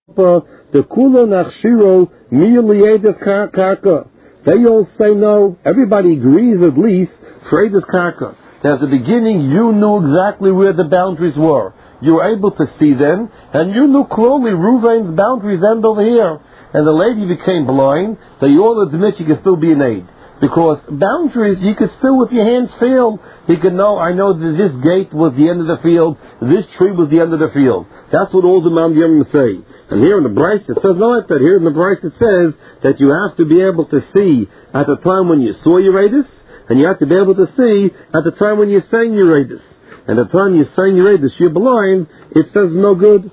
the kula nachshiro miyaliyedes karka. They all say no. Everybody agrees at least for edes karka. At the beginning, you knew exactly where the boundaries were. You were able to see them, and you knew clearly Ruvain's boundaries end over here. And the lady became blind, that you all admit she can still be an aid. Because boundaries, you could still with your hands feel. You could know, I know that this gate was the end of the field, this tree was the end of the field. That's what all the Mandyam say. And here in the Bryce it says not like that. Here in the Bryce it says that you have to be able to see at the time when you saw Uranus, and you have to be able to see at the time when you're saying Uranus. And at the time you're saying Uranus, you're blind, it says no good.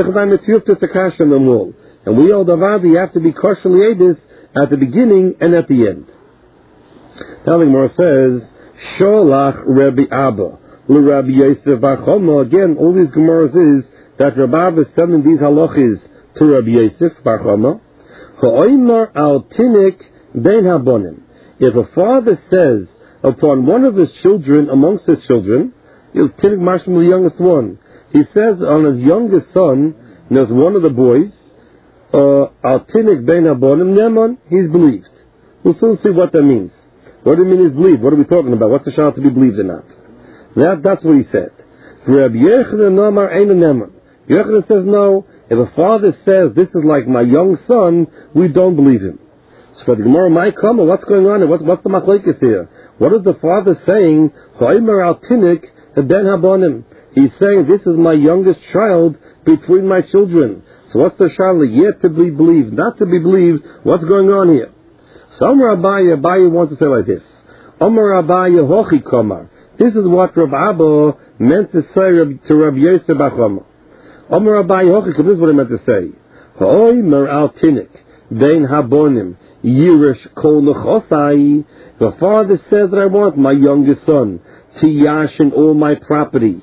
And we all davadi, you have to be kosher liedis at the beginning and at the end. Now the Gemara says, Sholach Rabbi Abba, Rabbi Yosef Bar Chama. Again, all these Gemaras is that Rabbi Abba is sending these halachis to Rabbi Yosef Bar Chama. Ha'oimar al tinik ben habonim. If a father says upon one of his children, amongst his children, tinik mashma, the youngest one, he says on his youngest son, there's one of the boys, al tinik ben habonim neman, he's believed. We'll soon see what that means. What do you mean he's believed? What are we talking about? What's the child to be believed or not? That's what he said. Rabbi Yochanan says no. If a father says this is like my young son, we don't believe him. So for the Gemara might come, what's going on? What's the machlekes here? What is the father saying? He's saying this is my youngest child between my children. So what's the child yet to be believed, not to be believed? What's going on here? So Amar Abaye wants to say like this. Amar Abaye hochi kamar. This is what Rav Abba meant to say to Rabbi Yosef Bar Chama. Amar Abaye hochi kamar. This is what he meant to say. Ha'oi mer al tinik bein habonim yirish kol nechosai. The father says that I want my youngest son to yashin all my property.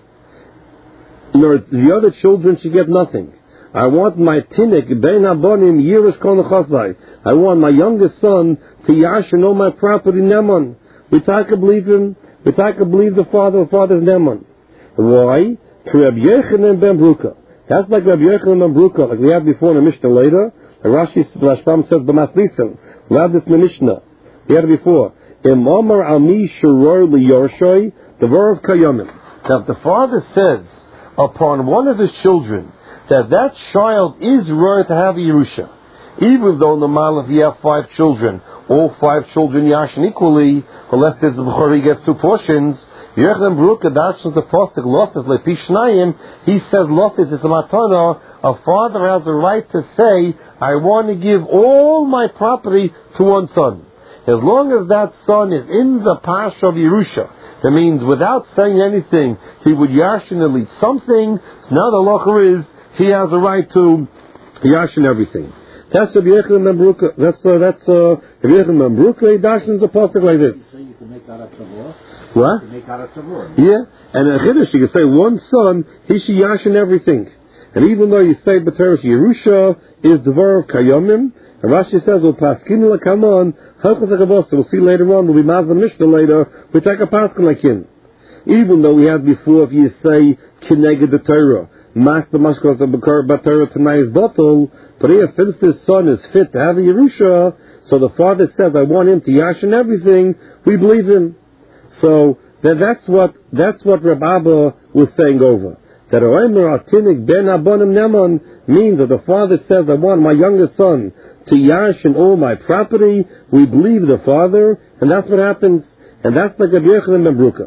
In other words, the other children should get nothing. I want my tinik bein habonim yirish kol nechosai. I want my youngest son to yashin all my property neman. We take to believe him. We take to believe the father's neman. Why? To Rabbi Yochanan ben Bruka. That's like Rabbi Yochanan ben Bruka, like we had before in the Mishnah later. And Rashi Rashbam says b'maslisim. We have this in the Mishnah. We had it before. Im Omar al mi shuror liyorshoy devar of kayomim. Now, if the father says upon one of his children that child is right to have a Yerusha, even though in the mile if you have 5 children, all 5 children yashin equally, unless there's the Bechor, he gets 2 portions. Yochanan Baruch adaptions the pasuk losses lepi shnayim. He says losses is a matana. A father has a right to say, I want to give all my property to one son, as long as that son is in the pasha of Yerusha. That means without saying anything, he would yashin at least something. So now the halacha is he has a right to yashin everything. That's Rabbi Yochanan ben Bruka. That's Rabbi Yochanan ben Bruka. He dashes a pasuk like this. So you can make that a tzavor. What? You can make that a tzavor. Yeah, and in Chiddush you can say one son he should yashin everything. And even though you say B'teresh Yerusha is devar of kayomim, and Rashi says we'll paskin lakaman halchos hakavos. We'll see later on. We'll be mazal mishnah later. We take a paskin like him. Even though we had before, if you say kineged the Torah. Master Mashkos of Batara Tanai is bottle, but here, since this son is fit to have a Yerusha, so the father says, I want him to yashin everything, we believe him. So that's what Reb Abba was saying over. That Oimer Atinik Ben Abonim Neman means that the father says, I want my youngest son to yashin all my property, we believe the father, and that's what happens. And that's like Rabbi Yochanan ben Bruka.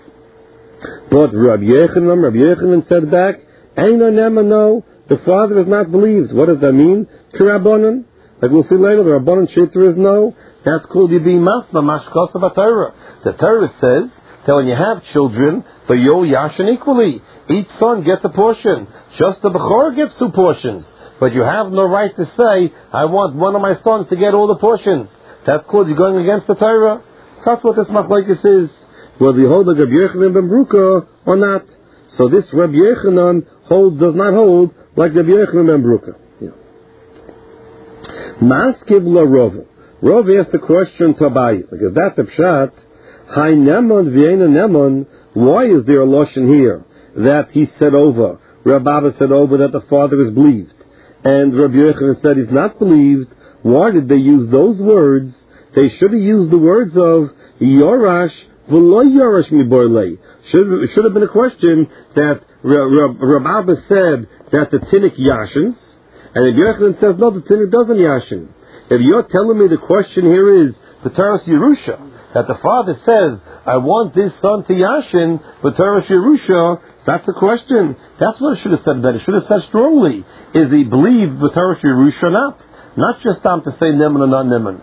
But Rabbi Yochanan said back, Eino Neman, no, the father is not believed. What does that mean? Kirabonim. Like we'll see later, the Rabbanon Shitra is no. That's called you being masna mashkos of a Torah. The Torah says that when you have children, the Yol Yashin equally. Each son gets a portion. Just the Bechor gets 2 portions. But you have no right to say, I want one of my sons to get all the portions. That's called you going against the Torah. That's what this machlekes is. Whether you hold like Rabbi Yochanan ben Bruka or not. So this Rabbi Yochanan does not hold like Rabbi Yochanan ben Bruka. Maskiv la Rova. Rova asked the question to Abaye, because that's the pshat. Hai neman v'eina neman. Why is there a lashon here that he said over? Rabbi Abba said over that the father is believed, And Rabbi Yochanan said he's not believed. Why did they use those words? They should have used the words of Yorash v'lo Yorash miborlei. Should have been a question that Rab Abba said that the Tinnik yashins, and Rabbi Yochanan says no, the Tinnik doesn't yashin. If you're telling me the question here is the Taras Yerusha, that the father says, I want this son to yashin, but Taras Yerusha, that's the question. That's what it should have said better. It should have said strongly. Is he believed with Taras Yerusha or not? Not just time to say Neman or not Neman.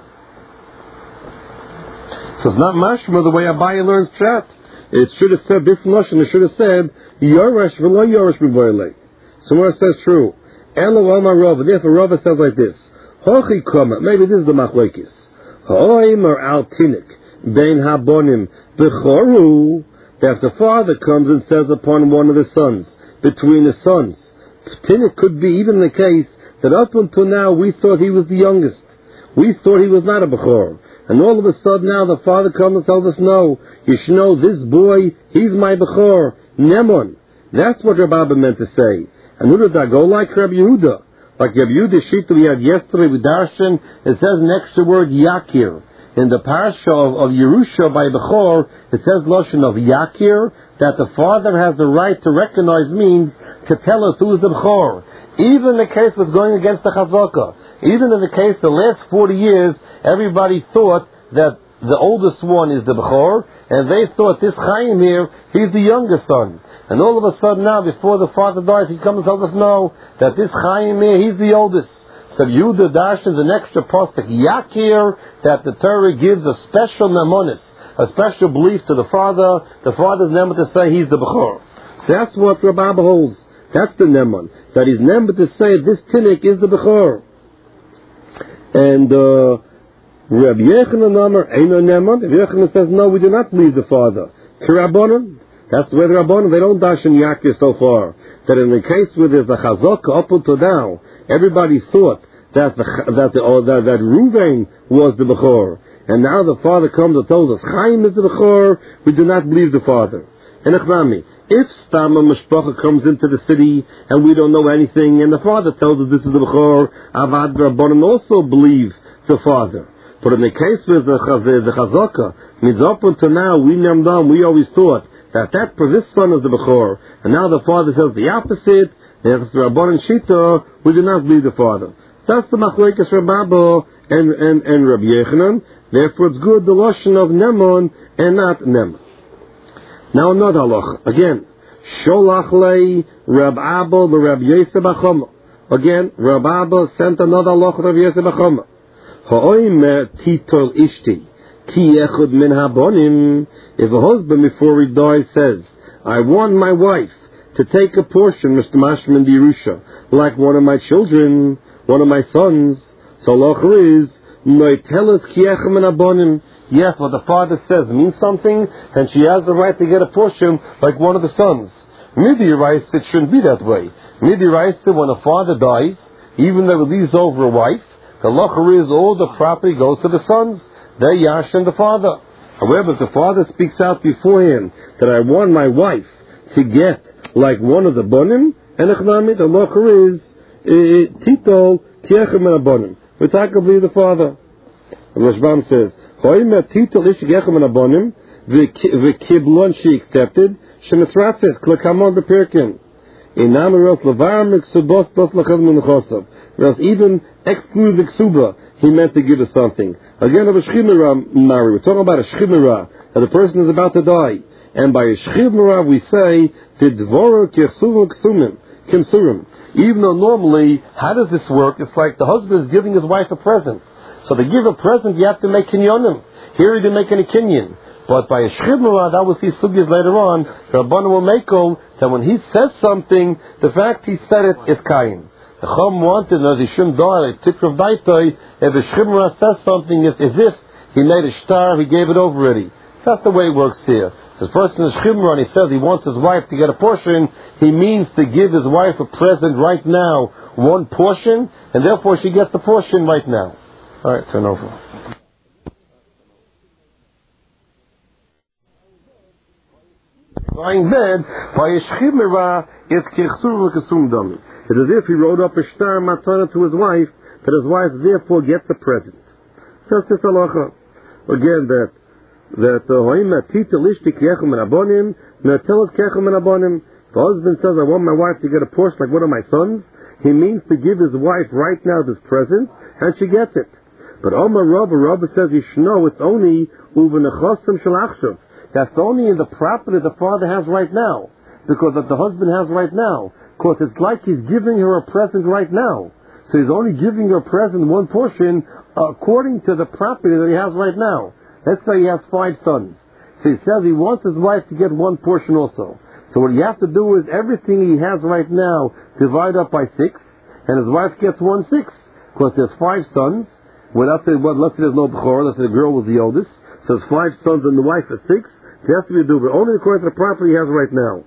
So it's not mashma the way Abaye learns chat. It should have said different lashon. It should have said Yoresh v'lo Yoresh b'boilei. Somewhere it says true. Elo Amar Rava. Therefore Rava says like this. Hochi kama. Maybe this is the machlekes. Ha'oimer al tinik bein habonim b'choru. That if the father comes and says upon one of the sons, between the sons, tinik could be even the case that up until now we thought he was the youngest. We thought he was not a bechor. And all of a sudden now the father comes and tells us, no, you should know this boy, he's my bechor, Nemon. That's what Rabbi Abba meant to say. And who did that go like? Rabbi Yehuda. Like Rabbi Yehuda Shita we had yesterday with Darshan, it says next to the word Yakir. In the parasha of Yerusha by Bechor, it says Lashon of Yakir, that the father has the right to recognize means to tell us who is the Bechor. Even the case was going against the Chazaka. Even in the case the last 40 years, everybody thought that the oldest one is the Bechor, and they thought this Chaim here, he's the youngest son. And all of a sudden now, before the father dies, he comes and tells us, no, that this Chaim here, he's the oldest. So Yehuda Darshan is an extra postic Yakir, that the Torah gives a special namonis, a special belief to the father. The father's never to say he's the Bechor. So that's what Rabbi Abba holds. That's the Neman. That he's never to say this Tinnik is the Bechor. And Rabbi Yochanan Amar Eino Neman. Rabbi Yochanan says, no, we do not believe the father. K'Rabbanan. That's the way the Rabbanan, they don't dash in Yakir so far. That in the case where there's a Chazaka up until now, everybody thought that Ruvain was the Bechor. And now the father comes and tells us Chaim is the Bechor, we do not believe the father. And Echnami, if Stama Mishpacha comes into the city and we don't know anything, and the father tells us this is the Bechor, Avad Rabbanan also believe the father. But in the case with the Chazaka, means up until now, we always thought that this son is the Bechor, and now the father says the opposite. If it's Rabban and Shita, we do not believe the father. That's the machlekes Rabbi Abba and Rabbi Yochanan. Therefore, it's good the lashon of Nemon and not Neman. Now another halacha. Again, Sholach lei Rabbi Abba the Rabbi Yosef Achoma. Again, Rabbi Abba sent another halacha to Rabbi Yosef Achoma. Ha'oimer titol ishti ki echud min habonim. If a husband before he dies says, I want my wife to take a portion, Mr. Mashman the Yerusha, like one of my children, one of my sons, so halacha is noitelas ki echud min habonim. Yes, what the father says means something, and she has the right to get a portion like one of the sons. Midi writes it shouldn't be that way. Midi writes that when a father dies, even though he leaves over a wife, the halacha is all the property goes to the sons. They yashin the father. However, if the father speaks out beforehand that I want my wife to get like one of the bonim, and the halacha is titol kiechem and abonim. We talk about the father. Rashbam says, "Hoimer titol ish kiechem and abonim v'kiblon she accepted shemitzratzes klakamon bepirkin inam eros levar miksubos dos lachem menuchosav." Whereas even exclude the ksuba, he meant to give us something. Again, of a shchimera Mari, we're talking about a shchimera, that the person is about to die. And by a shchimera we say, Tidvoro kimsurim. Even though normally, how does this work? It's like the husband is giving his wife a present. So to give a present, you have to make kinyonim. Here he didn't make any kinyon. But by a shchimera, that we'll see sugyas later on, Rabbanan will make that when he says something, the fact he said it is kain. The Chum wanted, as he shouldn't die, Tikrav Daitoi, if a Shchimra says something, it's as if he made a shtar, he gave it over already. That's the way it works here. So the person is Shchimra and he says he wants his wife to get a portion, he means to give his wife a present right now, one portion, and therefore she gets the portion right now. Alright, turn over. Lying bed, by a Shchimra, it's Kirchsur L'Kesum Dami. It's as if he wrote up a shtar matana to his wife, that his wife therefore gets a present. Says this halacha. Again, that hoima tita lishti kechem and abonim, natelot kechem and abonim. The husband says, I want my wife to get a portion like one of my sons. He means to give his wife right now this present, and she gets it. But Omar Rabba says, Yishno, it's only uvenechosim shel achshav. That's only in the property the father has right now, because that the husband has right now. Because it's like he's giving her a present right now. So he's only giving her a present, one portion, according to the property that he has right now. Let's say he has 5 sons. So he says he wants his wife to get one portion also. So what you have to do is everything he has right now divide up by 6, and his wife gets 1/6. Because there's 5 sons. Well, let's say there's no b'chor, let's say the girl was the oldest. So there's 5 sons and the wife is 6. It has to be a dober, only according to the property he has right now.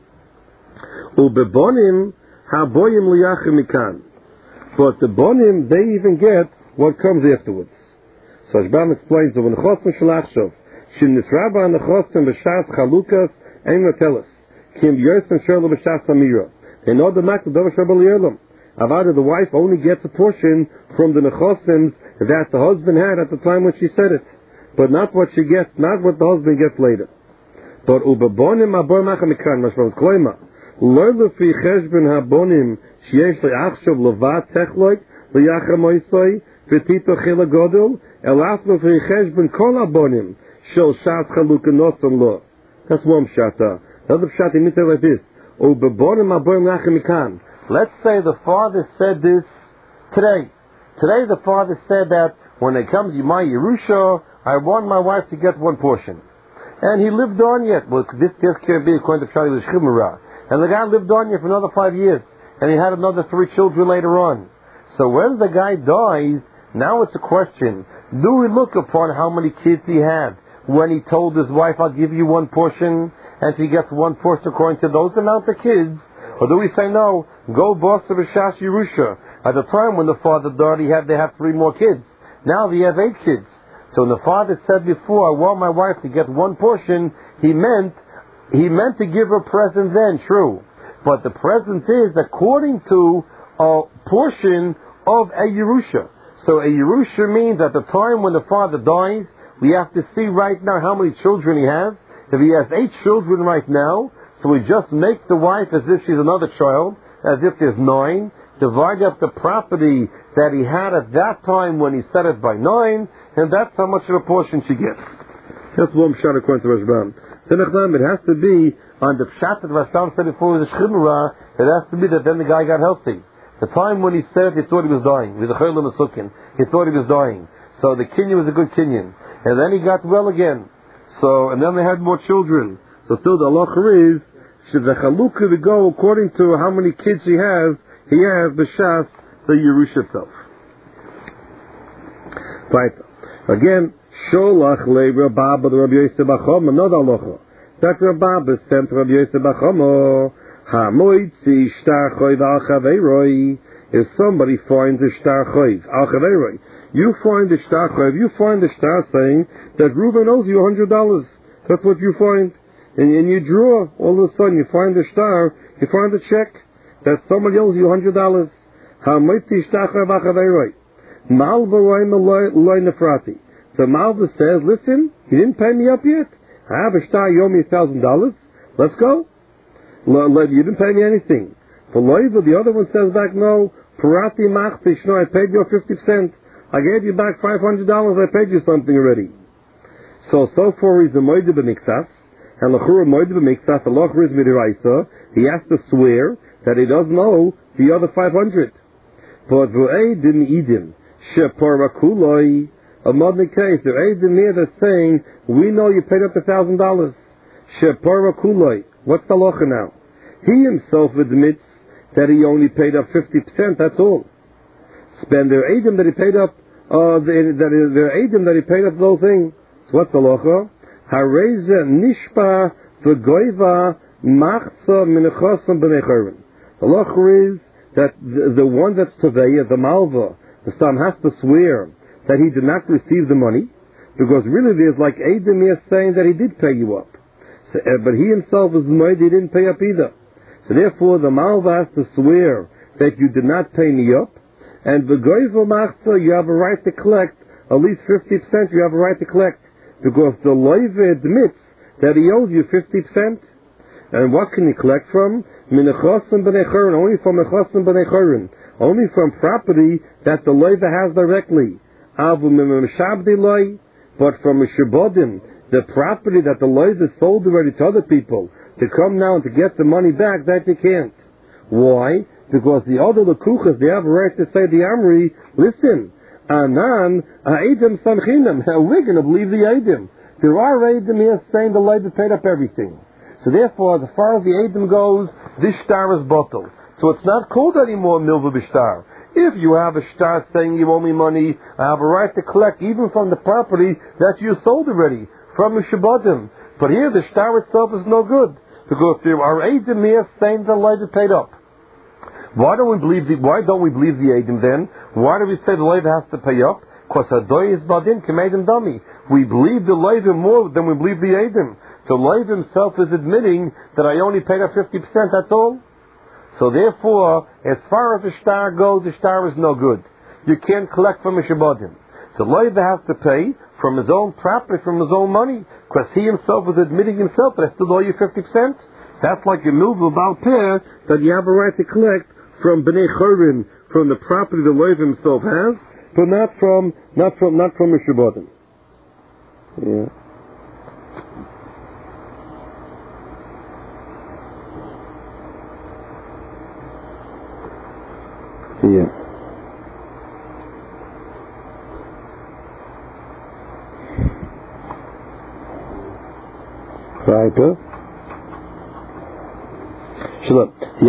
Ubebonim haboyim liyachim mikan. But the bonim, they even get what comes afterwards. So Ashbam explains that when chosim shalachshov, shin nisraba an chosim b'shas chalukas ein natelis, kim yosim sherlo b'shas amira. They know the mak the davar shabal yerlam. Avada, the wife only gets a portion from the nechosim that the husband had at the time when she said it, but not what she gets, not what the husband gets later. But ubebonim aboy macha mikan, mashmal's kloima. Learn fi cheshbon habonim sheyesh le'achshav levat techloik leyachem oisoi v'tito chila godel elafno fi cheshbon kol habonim shel shat chaluka noson lo. That's one pshata. The other pshata means like this: ubebonim aboy macha mikan. Let's say the father said this today. Today the father said that when it comes to my Yerusha, I want my wife to get one portion. And he lived on yet. Well, this can't be according to Pshali L'Shchimura. And the guy lived on yet for another 5 years. And he had another 3 children later on. So when the guy dies, now it's a question. Do we look upon how many kids he had when he told his wife, I'll give you one portion, and she gets one portion according to those amount of kids? Or do we say, no, go boss of B'shas Yerusha. At the time when the father died, they had 3 more kids. Now he has 8 kids. So when the father said before, I want my wife to get one portion, he meant to give her present then, true. But the present is according to a portion of a Yerusha. So a Yerusha means at the time when the father dies, we have to see right now how many children he has. If he has 8 children right now, so we just make the wife as if she's another child, as if there's 9, divide up the property that he had at that time when he set it by 9, and that's how much of a portion she gets. That's one pshat according to Rashbam. So it has to be on the pshat that Rashbam said before the Shchimura, it has to be that then the guy got healthy. The time when he said it, he thought he was dying. He was a chaylim asukin. He thought he was dying. So the kinyan was a good kinyan. And then he got well again. So, and then they had more children. So still the halacha is, should the chalukah to go according to how many kids he has b'shas the Yerusha itself. Right. Again, Sholach le Rabba the Rabbi Yosef Bachom, another halacha. That Rabba sent Rabbi Yosef Bachom, Hamoitzi shtar choiv al chaveiroi. If somebody finds a shtar choiv al chaveiroi, you find a shtar choiv, you find a shtar saying that Reuben owes you $100. That's what you find. And you draw, all of a sudden you find a shtar, you find a check that somebody owes you $100. Hamoitzi shtar choiv al chaveiroi. Malva loy nefrati. So Malva says, listen, you didn't pay me up yet. I have a shtar, you owe me $1,000. Let's go. You didn't pay me anything. For Loiva, the other one says back, no, Parati machtish, no, I paid you 50%. I gave you back $500, I paid you something already. So far he's a moide b'miktas, and l'chura moide b'miktas, the lochur is midiraisa, he has to swear that he doesn't owe the other 500. But v'ei din idim, sheparakuloi, a modern case, there ain't in there that's saying, we know you paid up $1,000. Sheparakuloi. What's the halacha now? He himself admits that he only paid up 50%, that's all. Spend their Adam that he paid up, the whole thing. So what's the halacha? Hareza nishpa v'goiva machza minachosam b'nei. The halacha is that the one that's Taveya, the Malva, the son has to swear that he did not receive the money, because really there's like Adam here saying that he did pay you up. But he himself was made, he didn't pay up either. So therefore the Malva has to swear that you did not pay me up, and v'goyvo machza, you have a right to collect at least 50%. You have a right to collect because the loive admits that he owes you 50%. And what can you collect from? Minechosim b'nei chorin, only from mechosim b'nei chorin, only from property that the loive has directly. Avu mimshabdi loy, but from a shabodim, the property that the loive is sold already to other people, to come now and to get the money back, that you can't. Why? Because the other lekuchas, they have a right to say the Amri, listen, Anan, Ha'edim Samchinam, we're going to believe the Eidim. There are Eidim here saying the loive paid up everything. So therefore, as far as the Eidim goes, this shtar is bottled. So it's not called anymore milva b'shtar. If you have a shtar saying you owe me money, I have a right to collect even from the property that you sold already, from a shabadim. But here the shtar itself is no good, because there are Eidim here saying the loive paid up. Why don't we believe the Eidim then? Why do we say the loive has to pay up? Because Hadoy is badin k'meidim dami. We believe the loive more than we believe the Eidim. So loive himself is admitting that I only paid up 50%, that's all. So therefore, as far as the shtar goes, the shtar is no good. You can't collect from a shabadim. The loive has to pay from his own property, from his own money, because he himself is admitting himself that I still owe you 50%. That's like a milva about pair that you have a right to collect from b'nei chorin, from the property the loiv himself has, but not from a shabadim. Yeah. Yeah. Weiter. Shalom.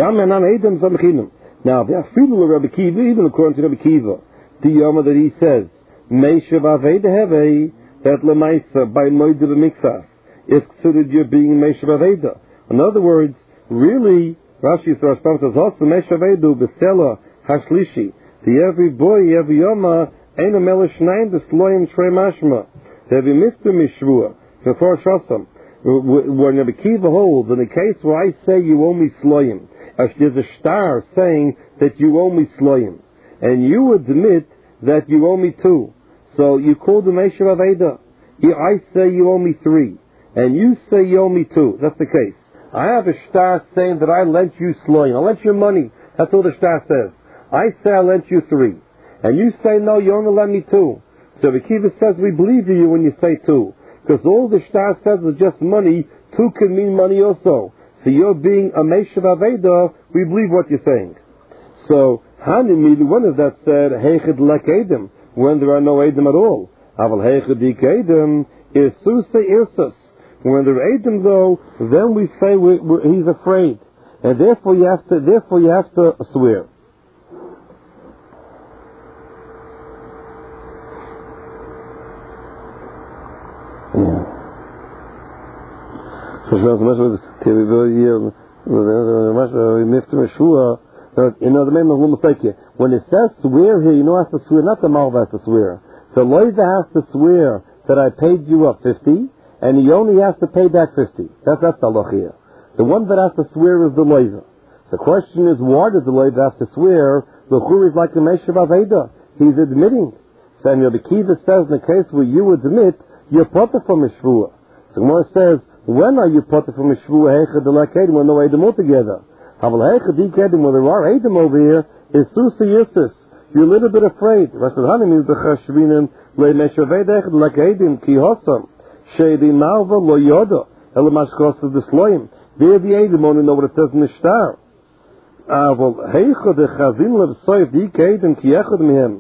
Now, the Afilu Rabbi Kiva, even according to Rabbi Kiva, the Yoma that he says, Meishav Aveda Heve, that Lemaisa by Moed Miksaf, is considered you being Meishav Aveda. In other words, really, Rashi says, also Meishav Avedu Besela Hashlishi, the every boy, every Yoma, Eina Melish Naim, the Sloim Shrei Mashma, the every Mr. Mishvua, before Shasam. When Rabbi Kiva holds, in the case where I say you owe me Sloim, there's a shtar saying that you owe me Sloim, and you admit that you owe me 2. So you call the Meishav Aveda. I say you owe me 3, and you say you owe me 2. That's the case. I have a shtar saying that I lent you Sloim. I lent you money. That's all the shtar says. I say I lent you 3, and you say no, you only lent me 2. So Rabbi Kiva says we believe you when you say 2. Because all the shtar says is just money, 2 can mean money also. So you're being a Meishav Aveda, we believe what you're saying. So, Hanimili, one of that said, Heichid lek Eidim, when there are no Eidim at all. Aval Heichid dik Eidim, Irsuse Irsus. When there are Eidim though, then we say he's afraid. And therefore you have to swear. In other when it says swear here, you know has to swear, not the Malva has to swear. The loiva has to swear that I paid you up 50, and he only has to pay back 50. That's the halach here. The one that has to swear is the loiva. The question is, why does the loiva have to swear? The chur is like the Meishav Aveda. He's admitting. So Rabbi Kiva says in the case where you admit, you're potter from a shvua. So Gemara says, when are you potter from a shvua heichad like Eidim when no Eidim altogether? Havel heichad dik Eidim when there are Eidim over here is susa yirsus. You're a little bit afraid. Rashanim is the chashvinin le meshaved heichad like Eidim ki hosam sheidi malva lo yoda el mashkos of the sloim. They're the Eidim only know what it says in the shtar. Havel heichad the chazin lev soif dik Eidim ki echad mihem.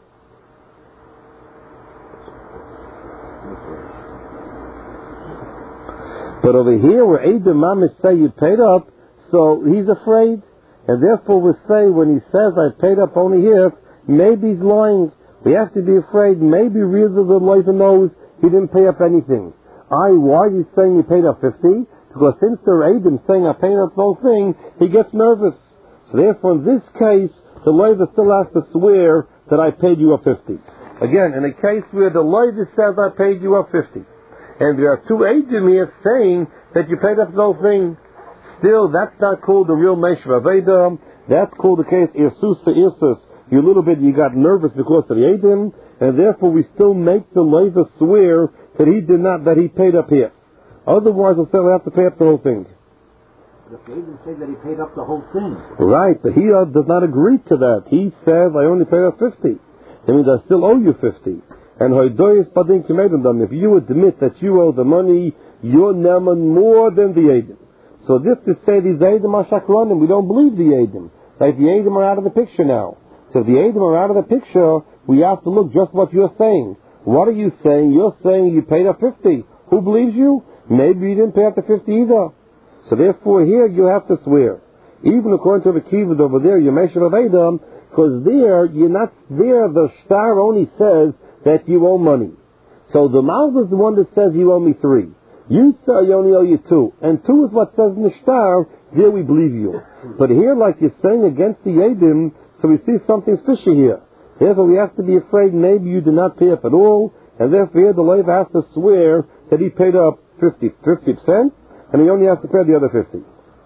But over here, where Eidim Mamis say you paid up, so he's afraid, and therefore we say when he says I paid up only here, maybe he's lying. We have to be afraid. Maybe really the loiva knows he didn't pay up anything. Why is he saying he paid up 50? Because since there are Eidim saying I paid up the whole thing, he gets nervous. So therefore, in this case, the loiva still has to swear that I paid you up 50. Again, in a case where the loiva says I paid you up 50. And there are 2 Eidim here saying that you paid up the whole thing. Still, that's not called the real Meishav Aveda. That's called the case Irsus Irsus. You got nervous because of the Eidim, and therefore we still make the Leiva swear that he paid up here. Otherwise, we'll have to pay up the whole thing. The Eidim say that he paid up the whole thing. Right, but he does not agree to that. He says, I only paid up 50. That means I still owe you 50. And if you admit that you owe the money, you're neman more than the Eidim. So this to say these Eidim are Shakronim, we don't believe the Eidim. Like the Eidim are out of the picture now. So if the Eidim are out of the picture, we have to look just what you're saying. What are you saying? You're saying you paid up 50. Who believes you? Maybe you didn't pay up the 50 either. So therefore here you have to swear. Even according to the Kivad over there, you mention of Eidim, because there, you're not there, the star only says that you owe money. So the Malva is the one that says you owe me 3. You say I only owe you 2. And 2 is what says in the star, there we believe you. But here, like you're saying against the Eidim, so we see something fishy here. Therefore we have to be afraid maybe you did not pay up at all, and therefore here the Leiva has to swear that he paid up 50%, and he only has to pay the other 50.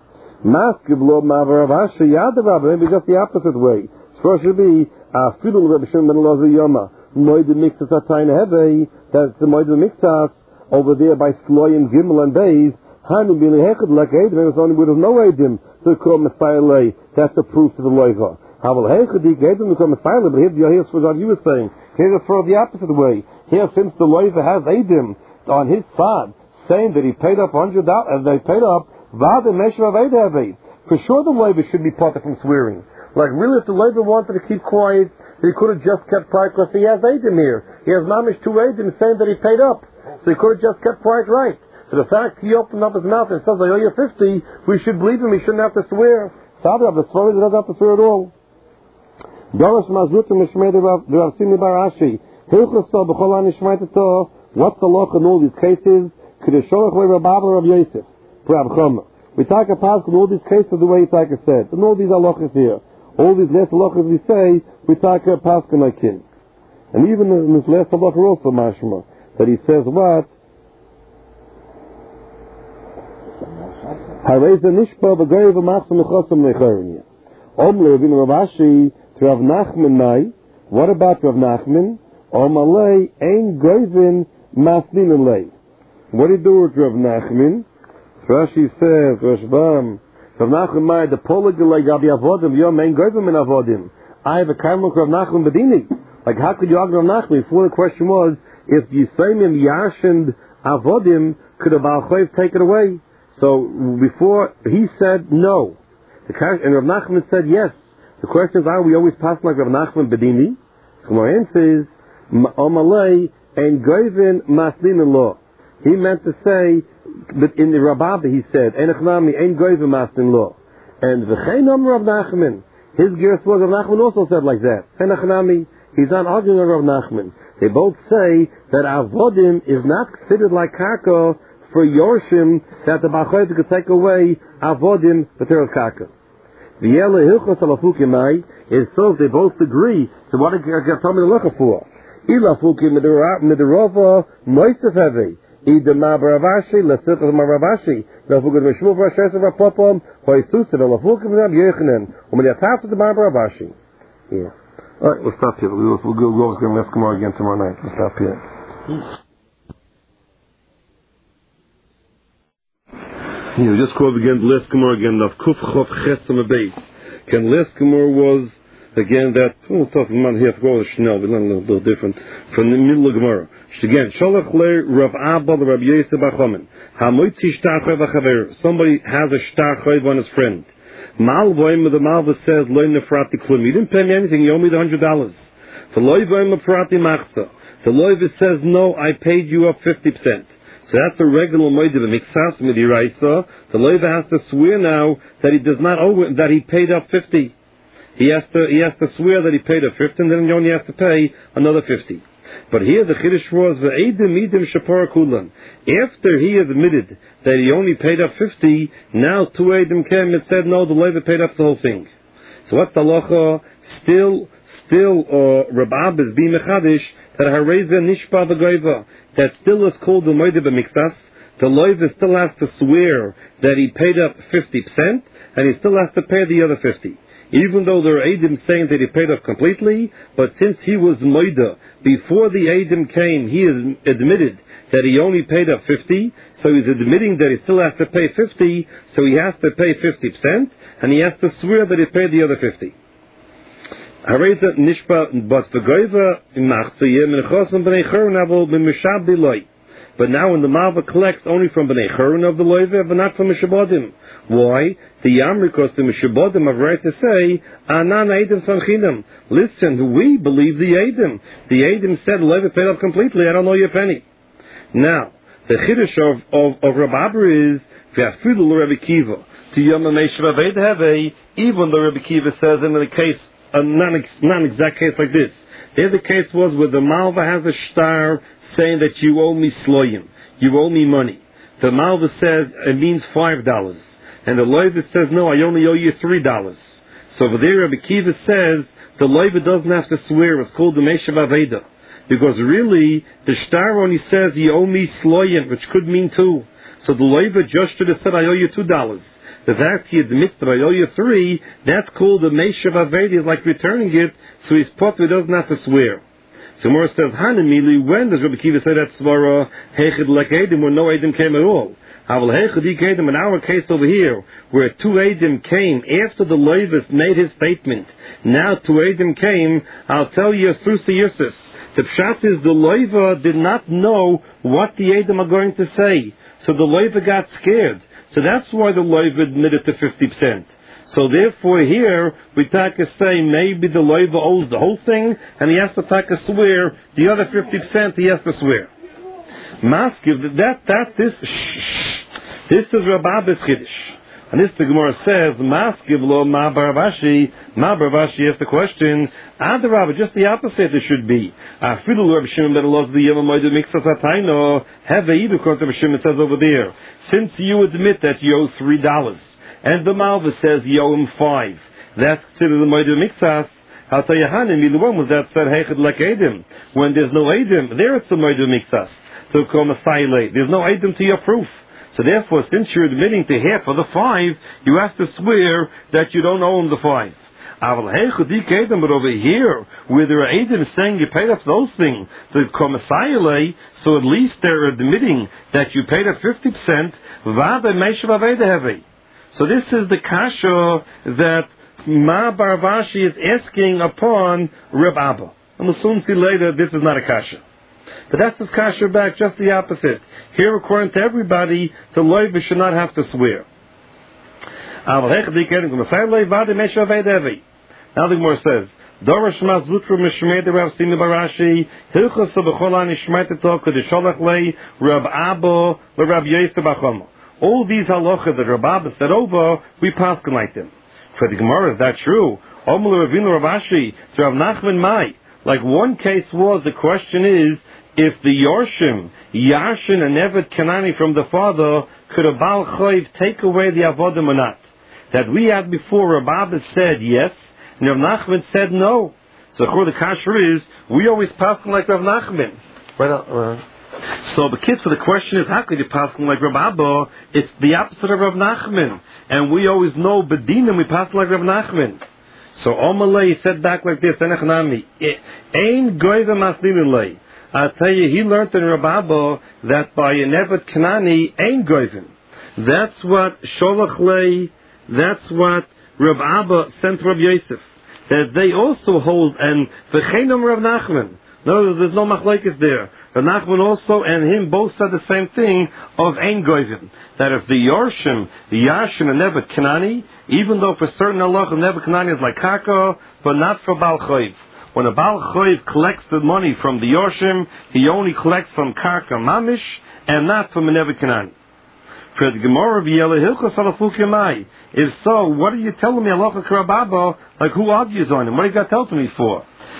Maybe just the opposite way. First should be Fidul Rabbi Shimon ben Elazar Yoma Moed Mixas Atayna Hebe. That's the Moed Mixas over there by Sloyim Gimel and Beis. Hanu Bili Hechad like Eidim. It was only with no Eidim to call Messiah Lay. That's the proof to the Leiva. Havel Hechad Eidim to call Messiah Lay. But here's what you were saying. Here's for the opposite way. Here, since the Leiva has Eidim on his side, saying that he paid up $100 and they paid up Vada Meshav Eidim. For sure, the Leiva should be parted from swearing. Like, really, if the Leiva wanted to keep quiet, he could have just kept quiet because he has Eidim here. He has Mamish 2 Eidim saying that he paid up. So he could have just kept quiet, right? So the fact he opened up his mouth and says, I owe you 50, we should believe him. He shouldn't have to swear. Sabra, the story doesn't have to swear at all. What's the law in all these cases? We take a pass in all these cases the way Yitaka said. And all these halachas here. All these last halachas we say, we take a pass like him. And even in this last halacha also, mashma, that he says what? Hareza nishpa v'gayv v'machsam nechosam necharinya. Omle v'in Ravashi to Rav Nachman Mai. What about Rav Nachman? Omalei ein goyvin masnin alei. What do you do with Rav Nachman? Rashi says, Rashbam, Rav Nachman Mai, the polygalei gabi avodim, yom ein goyvin min avodim. I have a karmuk Rav Nachman bedini. Like, how could you argue Rav Nachman? Before the question was, if Yisayim Yashind Avodim, could a Baal Choiv take it away? So, before, he said no. And Rav Nachman said yes. The question is, are we always pass like Rav Nachman Bedini? So my answer is, Omalei and Goivin Maslin law. He meant to say, but in the Rababa he said, Enechnami ein Goivin Maslin law. And V'chein Rav Nachman, his gears was Rav Nachman also said like that. Enechnami, he's not arguing with Rav Nachman. They both say that Avodim is not considered like Karka for Yorshim, that the Bachoyt could take away Avodim, but there is Karka. The Yela Hilchos Alafukim is so if they both agree, so what are you telling me to look for? Ilafukim Midirova Moisef Heavy. Either Mabaravashi, Lesitas Maravashi, Lafukim Mishmul Rashes of Rapopom, Hoisus, and Alafukim Yechanan, when they attach to the Mabaravashi. Yeah. Alright, we'll stop here. We'll go to Let's Come again tomorrow night. We'll stop here. Yeah, we just quote again Les Gemara again of Kuf Chof Chesam Beis. Ken Les Gemara was again that stuff man here for Schnell, we learn a little different from the middle of Gemara. Again, Sholach Le Rav Abba Rav Yosef Bachomen. Hamoitzi Shtarchoy Vachaver. Somebody has a Shtarchoy on his friend. Malvoim the Malva says Lo Nefrati Klum. You didn't pay me anything. You owe me the $100. The Loivoim Nefrati Machza. The Loiva says no, I paid you up 50%. So that's a regular moed of mixas midiraisa. The loiva has to swear now that he does not owe it, that he paid up 50. He has to swear that he paid up 50, and then he only has to pay another 50. But here the chiddush was ve'edim idim shapar kulan. After he admitted that he only paid up 50, now two edim came and said no, the loiva paid up the whole thing. So what's the halacha? Still, Rabab is being mechadish that hareza nishpa v'goiva. That still is called the moed b'mixas. The loiva still has to swear that he paid up 50%, and he still has to pay the other 50. Even though there are Eidim saying that he paid off completely, but since he was Moida, before the Eidim came, he admitted that he only paid up 50, so he's admitting that he still has to pay 50, so he has to pay 50%, and he has to swear that he paid the other 50. But now when the Malva collects only from Bnei Churun of the Loive, but not from Mishabodim. Why? The Yamrikos, the Mishabodim have right to say, Anan Eidim Sanchinam. Listen, we believe the Eidim. The Eidim said Loive paid up completely, I don't know your penny. Now, the Chiddush of Rabbi Abba is, V'afilu Rabbi Kiva, to Yom HaMeshav Aved even though Rabbi Kiva says in the case, a non-exact case like this. The other case was where the Malva has a shtar saying that you owe me sloyim, you owe me money. The Malva says it means $5, and the Loiva says no, I only owe you $3. So over there Rabbi Kiva says the Loiva doesn't have to swear. It's called the Meshav Aveda, because really the shtar only says you owe me sloyim, which could mean two. So the Loiva just should have said I owe you $2. The fact he admits that I owe you $3, that's called the Meshav Aveda, is like returning it, so his potter doesn't have to swear. So Mor says, Hanamili, when does Rabbi Kiva say that svara, Heichid like Eidim, when no Eidim came at all? Havel Heichid Eidim, in our case over here, where 2 Eidim came after the Loivis made his statement, now 2 Eidim came, I'll tell you through Siyusis. The Pshat is the Loiva did not know what the Eidim are going to say, so the Loiva got scared. So that's why the Loiva admitted to 50%. So therefore here, we take a say, maybe the Loiva owes the whole thing, and he has to take a swear, the other 50% he has to swear. Maskiv, this is Rabbi Abba's Chiddush. And this the Gemara says, Maskiv lo ma baravashi asks the question, Adarabba, just the opposite it should be. Afilu Rabbi Shimon ben Elazar the Yom HaMoed Mixas Ataino, Hevei, because Rabbi Shimon says over there, since you admit that you owe $3, and the Malva says you owe him 5, that's considered the Moed Mixas. I'll tell you, Hanim, the one was that said Heichid like Eidim. When there's no Eidim, there it's the Moed Mixas. So call Masayle. There's no Eidim to your proof. So therefore, since you're admitting to half of the 5, you have to swear that you don't owe him the 5. But over here, where there are Eidim saying you paid off those things, so at least they're admitting that you paid off 50%. So this is the kasha that Ma Baravashi is asking upon Reb Abba. And we'll soon see later this is not a kasha. But that's his kasha back, just the opposite. Here, according to everybody, the Loiva should not have to swear. Now the Gemara says, Dorosh Mazutru Mishmei Rav Simi Barashi, Hilchos B'cholan Ishmeteto Kedisholach Lei Rab Abba Rab Yosef Bachama. All these halachas that Rab Abba said over, we paskin like them. For the Gemara, is that true? Omel Ravinu Ravashi to Rav Nachman Mai. Like one case was, the question is, if the Yorshim, Yashin and Evet Kanani from the father, could a Baal Chayv take away the Avodim or not? That we had before, Rab Abba said yes, and Rav Nachman said no. So the kasher is, we always pass like Rav Nachman. So the kids, so the question is, how could you pass like Rav Abba? It's the opposite of Rav Nachman. And we always know Bedinim, we pass like Rav Nachman. So Omalei said back like this, Enechnami, Ein Goyva Maslinilei. I'll tell you, he learned in Rav Abba that by an Evet Kanani, Ein Goyvim. That's what Sholach Lei, that's what Rav Abba sent Rav Yosef. That they also hold, and V'cheinam Rav Nachman. No, there's no machlokes there. Rav Nachman also and him both said the same thing of Ein Goyvim. That if the Yorshim, the Yashin and Evet Kanani, even though for certain halacha Evet Kanani is like Kaka, but not for Baal Chayv. When a Baal Chayv collects the money from the Yorshim, he only collects from Karka Mamish and not from an Evet Kanani. For the Gemara of Yela Hilchos Alafuk Yamai. If so, what are you telling me halacha Karababa? Like who argues on him? What are you got to tell to me for?